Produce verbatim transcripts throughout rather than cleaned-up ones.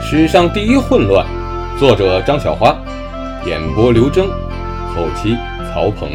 史上第一混乱，作者张小花，演播刘征，后期曹鹏。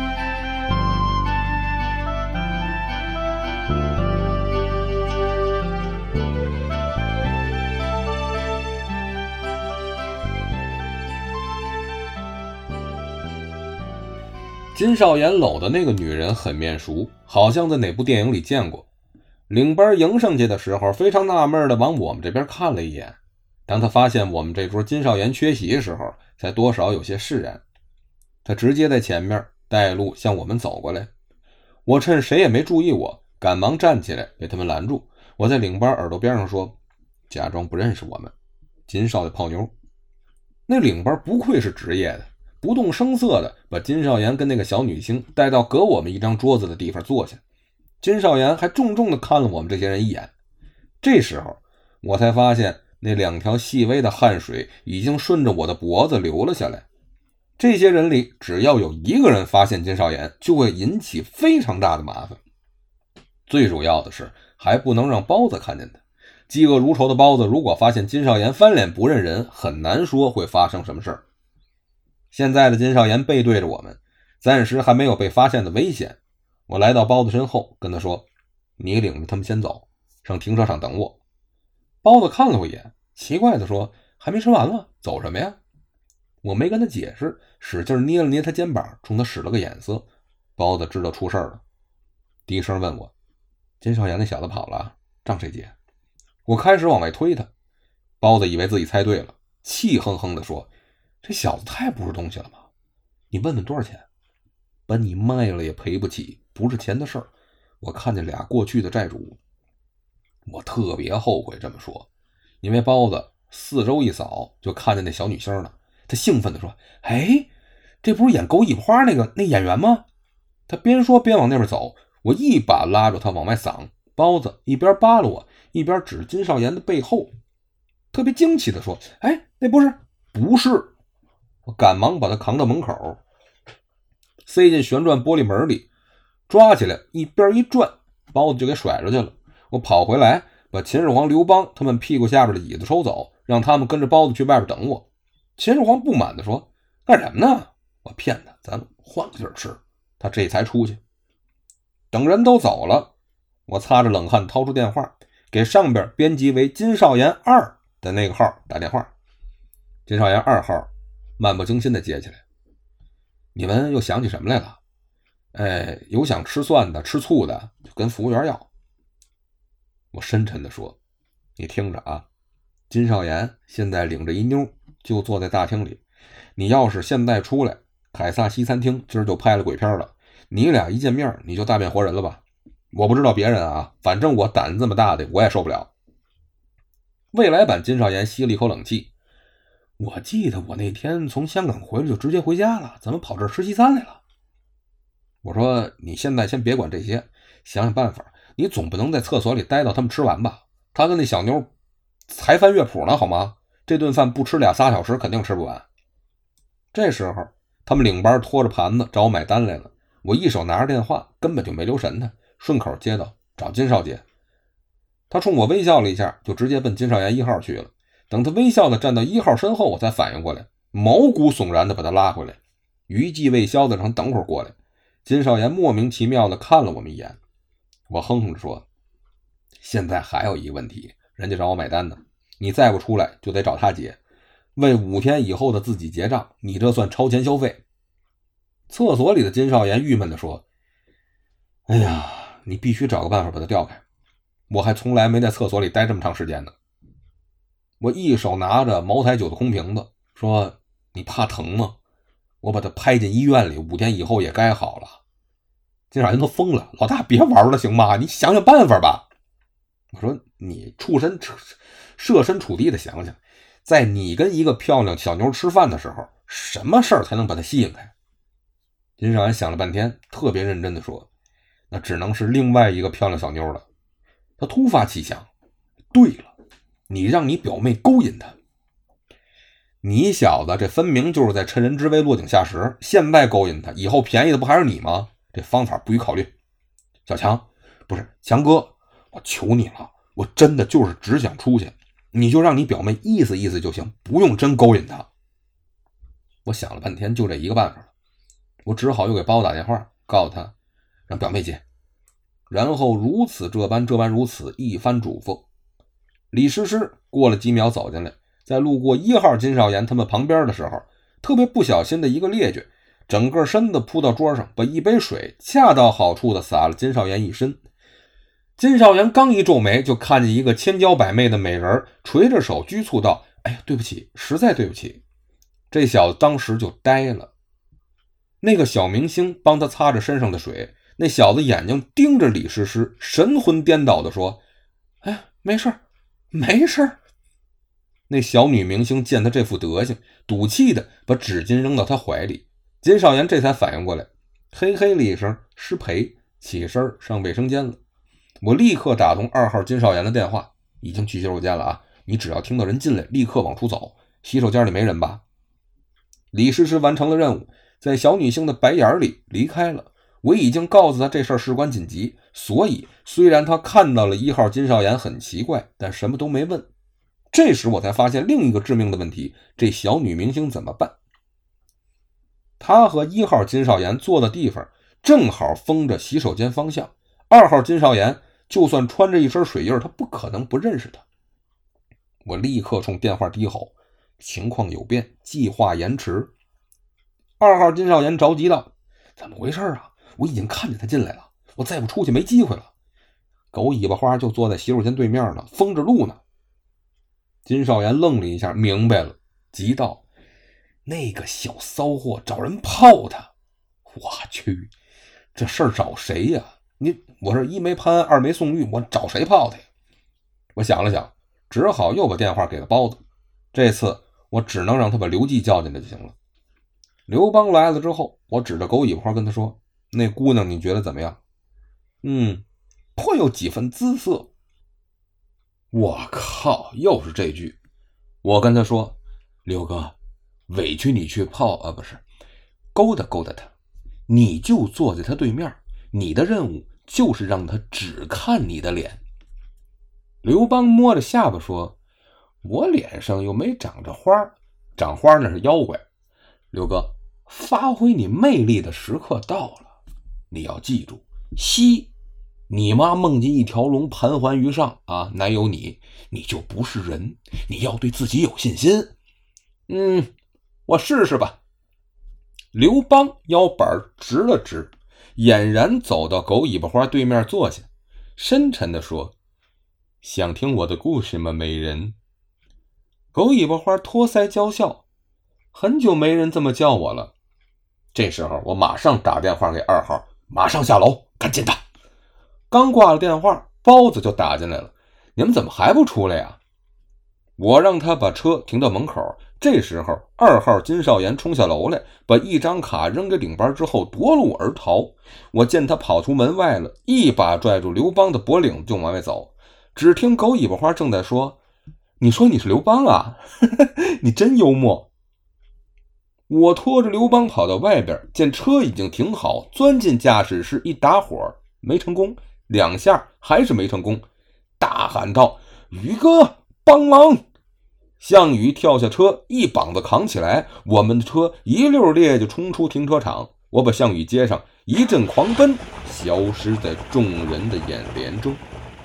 金少妍搂的那个女人很面熟，好像在哪部电影里见过。领班迎上去的时候，非常纳闷的往我们这边看了一眼。当他发现我们这桌金少妍缺席的时候，才多少有些释然。他直接在前面带路向我们走过来。我趁谁也没注意我，赶忙站起来被他们拦住。我在领班耳朵边上说，假装不认识我们，金少的泡妞。那领班不愧是职业的，不动声色的把金少妍跟那个小女星带到隔我们一张桌子的地方坐下。金少妍还重重的看了我们这些人一眼。这时候我才发现那两条细微的汗水已经顺着我的脖子流了下来。这些人里只要有一个人发现金少妍，就会引起非常大的麻烦。最主要的是还不能让包子看见他。嫉恶如仇的包子如果发现金少妍翻脸不认人，很难说会发生什么事儿。现在的金少妍背对着我们，暂时还没有被发现的危险。我来到包子身后跟他说，你领着他们先走，上停车场等我。包子看了我一眼，奇怪地说，还没吃完了，走什么呀？我没跟他解释，使劲捏了捏他肩膀，冲他使了个眼色。包子知道出事了，低声问我，金少妍那小子跑了，仗谁接？我开始往外推他。包子以为自己猜对了，气哼哼地说，这小子太不是东西了吧？你问问多少钱？把你卖了也赔不起，不是钱的事儿。我看见俩过去的债主。我特别后悔这么说，因为包子四周一扫就看见那小女星了。他兴奋地说，哎，这不是演狗尾花那个那演员吗？他边说边往那边走，我一把拉住他往外搡。包子一边扒拉我，一边指金少妍的背后，特别惊奇地说，哎，那不是不是。我赶忙把他扛到门口，塞进旋转玻璃门里，抓起来一边一转，包子就给甩出去了。我跑回来把秦始皇、刘邦他们屁股下边的椅子抽走，让他们跟着包子去外边等我。秦始皇不满地说，干什么呢？我骗他，咱们换个地儿吃。他这才出去。等人都走了，我擦着冷汗掏出电话，给上边编辑为金少妍二的那个号打电话。金少妍二号漫不经心地接起来，你们又想起什么来了？哎，有想吃蒜的吃醋的就跟服务员要。我深沉地说，你听着啊，金少妍现在领着一妞就坐在大厅里，你要是现在出来，凯撒西餐厅今儿就拍了鬼片了，你俩一见面你就大变活人了吧？我不知道别人啊，反正我胆子这么大的我也受不了。未来版金少妍吸了一口冷气，我记得我那天从香港回来就直接回家了，怎么跑这儿吃西餐来了？我说你现在先别管这些，想想办法，你总不能在厕所里待到他们吃完吧？他跟那小妞才翻乐谱呢好吗？这顿饭不吃俩仨小时肯定吃不完。这时候他们领班拖着盘子找我买单来了，我一手拿着电话，根本就没留神他，顺口接到找金少姐。他冲我微笑了一下，就直接奔金少妍一号去了。等他微笑的站到一号身后，我才反应过来，毛骨悚然的把他拉回来，余悸未消的让等会儿过来。金少妍莫名其妙的看了我们一眼，我哼哼着说，现在还有一个问题，人家找我买单呢，你再不出来就得找他结，为五天以后的自己结账，你这算超前消费。厕所里的金少妍郁闷地说，哎呀，你必须找个办法把他调开，我还从来没在厕所里待这么长时间呢。我一手拿着茅台酒的空瓶子说，你怕疼吗？我把他拍进医院里，五天以后也该好了。金少妍都疯了，老大别玩了行吗？你想想办法吧。我说你处身设身处地的想想，在你跟一个漂亮小妞吃饭的时候，什么事儿才能把她吸引开？金少妍想了半天，特别认真的说，那只能是另外一个漂亮小妞了。他突发奇想，对了，你让你表妹勾引她。你小子这分明就是在趁人之危落井下石，现在勾引她，以后便宜的不还是你吗？这方法不予考虑。小强，不是强哥，我求你了，我真的就是只想出去， 你就让你表妹意思意思就行，不用真勾引她。我想了半天，就这一个办法了，我只好又给包打电话，告诉他让表妹接，然后如此这般这般如此一番嘱咐。李诗诗过了几秒走进来，在路过一号金少言他们旁边的时候，特别不小心的一个趔趄，整个身子扑到桌上，把一杯水恰到好处的洒了金少言一身。金少言刚一皱眉，就看见一个千娇百媚的美人垂着手拘促道：哎呀，对不起，实在对不起。这小子当时就呆了。那个小明星帮他擦着身上的水，那小子眼睛盯着李诗诗，神魂颠倒的说：哎，没事没事。那小女明星见他这副德行，赌气的把纸巾扔到他怀里。金少言这才反应过来，嘿嘿了一声，失陪，起身上卫生间了。我立刻打通二号金少言的电话，已经去洗手间了啊！你只要听到人进来，立刻往出走。洗手间里没人吧？李诗诗完成了任务，在小女星的白眼里离开了。我已经告诉他这事儿事关紧急，所以虽然他看到了一号金少言很奇怪，但什么都没问。这时我才发现另一个致命的问题，这小女明星怎么办？他和一号金少言坐的地方正好封着洗手间方向，二号金少言就算穿着一身水印，他不可能不认识他。我立刻冲电话低吼：情况有变，计划延迟。二号金少言着急道：怎么回事啊？我已经看见他进来了，我再不出去没机会了。狗尾巴花就坐在洗手间对面呢，封着路呢。金少言愣了一下，明白了，急道：那个小骚货找人泡他。我去，这事儿找谁呀？你我是一没潘安，二没宋玉，我找谁泡他呀？我想了想，只好又把电话给了包子。这次我只能让他把刘季叫进来就行了。刘邦来了之后，我指着狗尾巴花跟他说：那姑娘你觉得怎么样？嗯，颇有几分姿色。我靠，又是这句。我跟他说：刘哥，委屈你去泡啊，不是勾搭勾搭他，你就坐在他对面，你的任务就是让他只看你的脸。刘邦摸着下巴说：我脸上又没长着花，长花那是妖怪。刘哥，发挥你魅力的时刻到了，你要记住，西你妈梦见一条龙盘桓于上啊，乃有你，你就不是人，你要对自己有信心。嗯，我试试吧。刘邦腰板直了直，俨然走到狗尾巴花对面坐下，深沉地说：想听我的故事吗，美人？狗尾巴花托腮娇笑，很久没人这么叫我了。这时候我马上打电话给二号，马上下楼，赶紧的。刚挂了电话，包子就打进来了：你们怎么还不出来呀？我让他把车停到门口。这时候二号金少言冲下楼来，把一张卡扔给领班之后夺路而逃。我见他跑出门外了，一把拽住刘邦的脖领就往外走。只听狗尾巴花正在说：你说你是刘邦啊？你真幽默。我拖着刘邦跑到外边，见车已经停好，钻进驾驶室一打火没成功，两下还是没成功，大喊道：宇哥帮忙！项羽跳下车，一膀子扛起来，我们的车一溜烈就冲出停车场。我把项羽接上，一阵狂奔，消失在众人的眼帘中。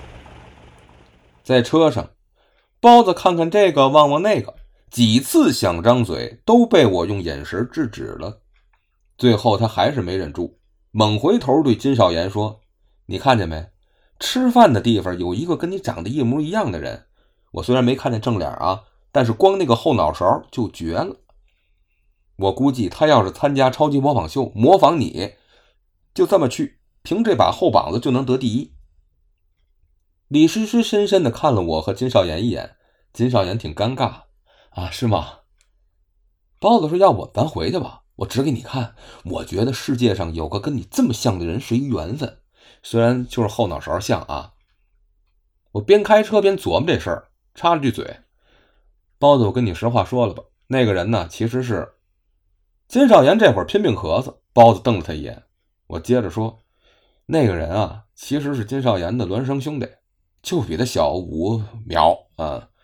在车上，包子看看这个望望那个，几次想张嘴都被我用眼神制止了。最后他还是没忍住，猛回头对金少言说：你看见没？吃饭的地方有一个跟你长得一模一样的人，我虽然没看见正脸啊，但是光那个后脑勺就绝了。我估计他要是参加超级模仿秀，模仿你，就这么去，凭这把后膀子就能得第一。李诗诗深深地看了我和金少言一眼，金少言挺尴尬啊，是吗？包子说：要不咱回去吧，我指给你看，我觉得世界上有个跟你这么像的人是一缘分，虽然就是后脑勺像啊。我边开车边琢磨这事儿，插了句嘴：包子，我跟你实话说了吧，那个人呢其实是……金少言这会儿拼命咳嗽，包子瞪了他一眼。我接着说：那个人啊其实是金少言的孪生兄弟，就比他小五秒啊。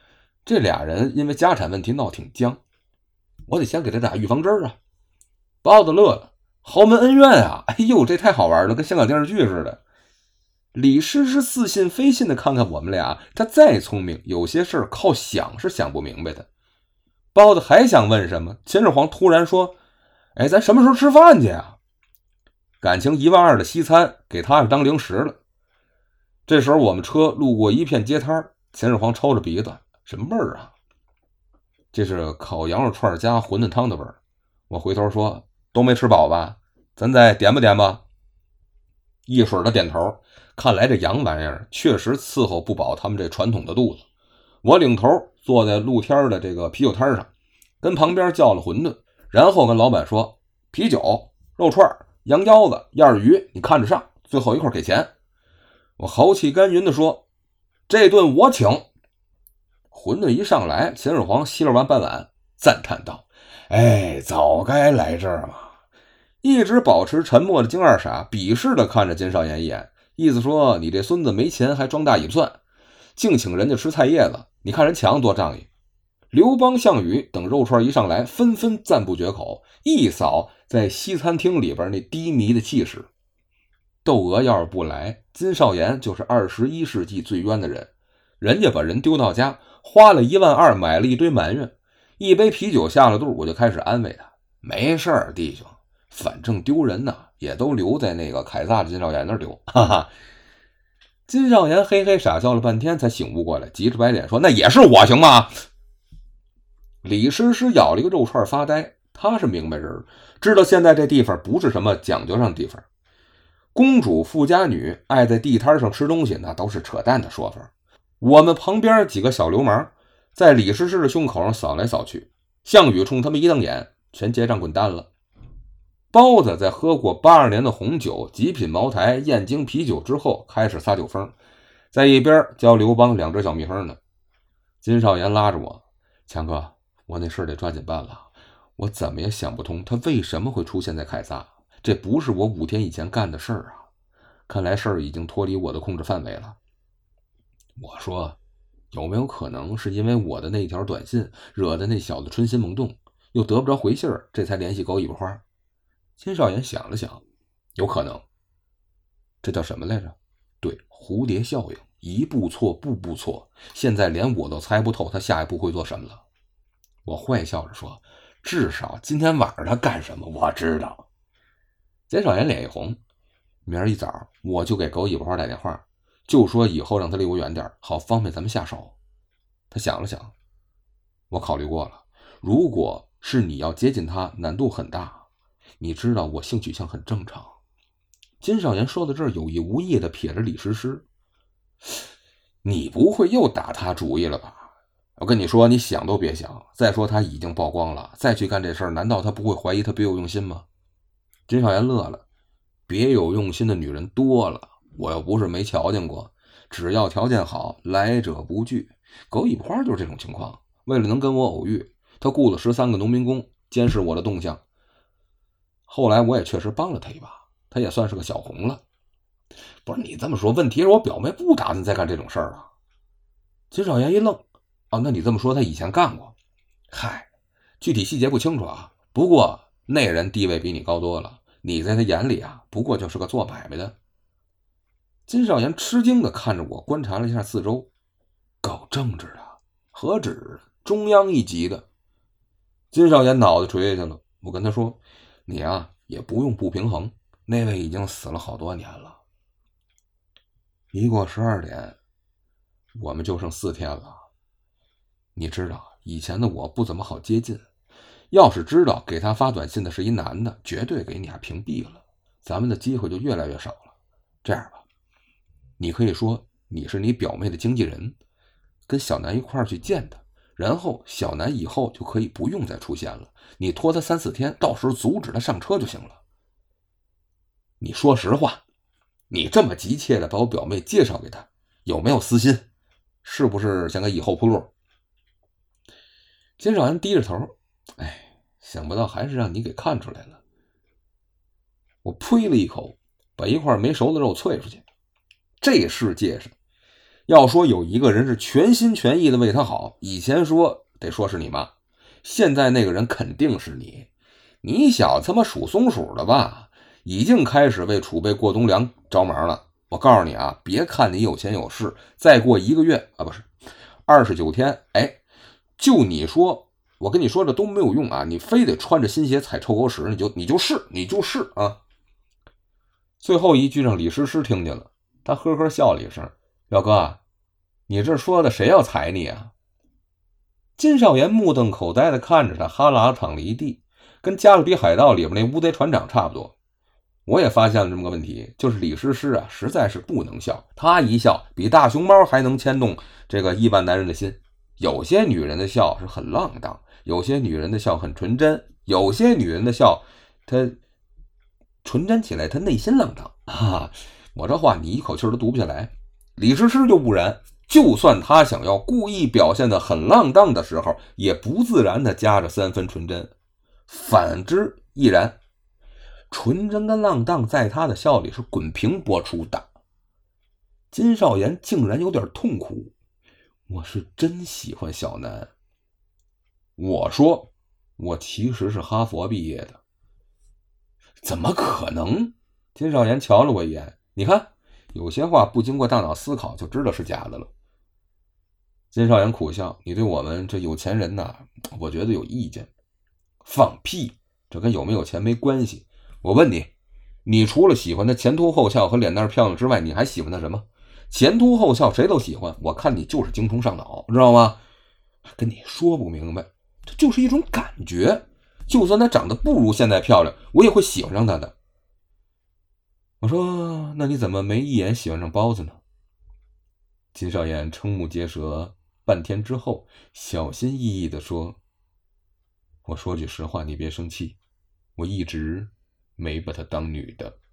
这俩人因为家产问题闹挺僵，我得先给他打预防针啊。包子乐了，豪门恩怨啊，哎呦，这太好玩了，跟香港电视剧似的。李师师似信非信的看看我们俩，他再聪明，有些事儿靠想是想不明白的。包子还想问什么，秦始皇突然说：“哎，咱什么时候吃饭去啊？”感情一万二的西餐给他当零食了。这时候我们车路过一片街摊，秦始皇抽着鼻子，什么味儿啊？这是烤羊肉串加馄饨汤的味儿。我回头说：“都没吃饱吧？咱再点吧点吧。”一水的点头，看来这洋玩意儿确实伺候不饱他们这传统的肚子。我领头坐在露天的这个啤酒摊上，跟旁边叫了馄饨，然后跟老板说：“啤酒、肉串、羊腰子、燕儿鱼，你看着上，最后一块给钱。”我豪气干云地说：“这顿我请。”馄饨一上来，秦始皇吸了完半碗，赞叹道：“哎，早该来这儿嘛！”一直保持沉默的金二傻鄙视地看着金少言一眼，意思说：“你这孙子没钱还装大尾蒜，净请人家吃菜叶子，你看人强多仗义。”刘邦、项羽等肉串一上来，纷纷赞不绝口，一扫在西餐厅里边那低迷的气势。窦娥要是不来，金少言就是二十一世纪最冤的人。人家把人丢到家，花了一万二买了一堆埋怨，一杯啤酒下了肚，我就开始安慰他：“没事儿，弟兄，反正丢人呢，也都留在那个凯撒的金少言那儿丢。”哈哈。金少言嘿嘿傻笑了半天，才醒悟过来，急着白脸说：“那也是我行吗？”李师师咬了一个肉串发呆，他是明白人，知道现在这地方不是什么讲究上的地方。公主富家女爱在地摊上吃东西，那都是扯淡的说法。我们旁边几个小流氓在李师师的胸口上扫来扫去，项羽冲他们一瞪眼，全结账滚蛋了。包子在喝过八二年的红酒、极品茅台、燕京啤酒之后，开始撒酒疯，在一边教刘邦两只小蜜蜂呢。金少言拉着我：“强哥，我那事得抓紧办了，我怎么也想不通他为什么会出现在凯撒，这不是我五天以前干的事儿啊！看来事儿已经脱离我的控制范围了。”我说：“有没有可能是因为我的那条短信惹得那小子春心萌动，又得不着回信儿，这才联系狗尾巴花？”金少言想了想：“有可能。这叫什么来着？对，蝴蝶效应，一步错，步步错。现在连我都猜不透他下一步会做什么了。”我坏笑着说：“至少今天晚上他干什么我知道。”金少言脸一红：“明儿一早我就给狗尾巴花打电话，就说以后让他离我远点，好方便咱们下手。”他想了想：“我考虑过了，如果是你要接近他，难度很大。你知道我性取向很正常。”金少言说到这儿，有意无意地瞥着李师师：“你不会又打他主意了吧？我跟你说，你想都别想。再说他已经曝光了，再去干这事儿，难道他不会怀疑他别有用心吗？”金少言乐了：“别有用心的女人多了，我又不是没瞧见过。只要条件好，来者不拒。狗尾巴花就是这种情况。为了能跟我偶遇，他雇了十三个农民工监视我的动向。后来我也确实帮了他一把，他也算是个小红了。”“不是你这么说，问题是我表妹不打算再干这种事儿了。”金少言一愣：“哦，那你这么说他以前干过？”“嗨，具体细节不清楚啊，不过那人地位比你高多了，你在他眼里啊，不过就是个做买卖的。”金少言吃惊地看着我，观察了一下四周：“搞政治的，何止中央一级的？”金少言脑袋垂下去了。我跟他说：“你啊，也不用不平衡，那位已经死了好多年了。”一过十二点，我们就剩四天了。你知道，以前的我不怎么好接近，要是知道给他发短信的是一男的，绝对给你啊屏蔽了，咱们的机会就越来越少了。这样吧，你可以说你是你表妹的经纪人，跟小南一块儿去见他，然后小南以后就可以不用再出现了，你拖他三四天，到时候阻止他上车就行了。你说实话，你这么急切的把我表妹介绍给他，有没有私心？是不是想给以后铺路？”金少言低着头：“哎，想不到还是让你给看出来了。”我呸了一口，把一块没熟的肉啐出去。这世界上要说有一个人是全心全意的为他好，以前说得说是你妈，现在那个人肯定是你。你小子他妈属松鼠的吧？已经开始为储备过冬粮着忙了。我告诉你啊，别看你有钱有势，再过一个月啊，不是二十九天，哎，就你说，我跟你说这都没有用啊！你非得穿着新鞋踩臭狗屎，你就你就是你就是啊！最后一句让李师师听见了，他呵呵笑了一声：“表哥，你这说的谁要踩你啊？”金少言目瞪口呆的看着他，哈喇淌了一地，跟《加勒比海盗》里边那乌贼船长差不多。我也发现了这么个问题，就是李师师啊，实在是不能笑。他一笑，比大熊猫还能牵动这个亿万男人的心。有些女人的笑是很浪荡，有些女人的笑很纯真，有些女人的笑，她纯真起来，她内心浪荡啊！我这话你一口气都读不下来。李师师就不然，就算他想要故意表现得很浪荡的时候，也不自然的夹着三分纯真，反之亦然。纯真跟浪荡在他的笑里是滚屏播出的。金少言竟然有点痛苦，我是真喜欢小南。我说我其实是哈佛毕业的。怎么可能？金少言瞧了我一眼，你看有些话不经过大脑思考就知道是假的了。金少言苦笑，你对我们这有钱人呐，我觉得有意见。放屁，这跟有没有钱没关系。我问你，你除了喜欢他前凸后翘和脸蛋漂亮之外，你还喜欢他什么？前凸后翘谁都喜欢，我看你就是精虫上脑，知道吗？跟你说不明白，这就是一种感觉。就算她长得不如现在漂亮，我也会喜欢上她的。我说，那你怎么没一眼喜欢上包子呢？金少言瞠目结舌半天之后，小心翼翼地说：“我说句实话，你别生气，我一直没把她当女的。”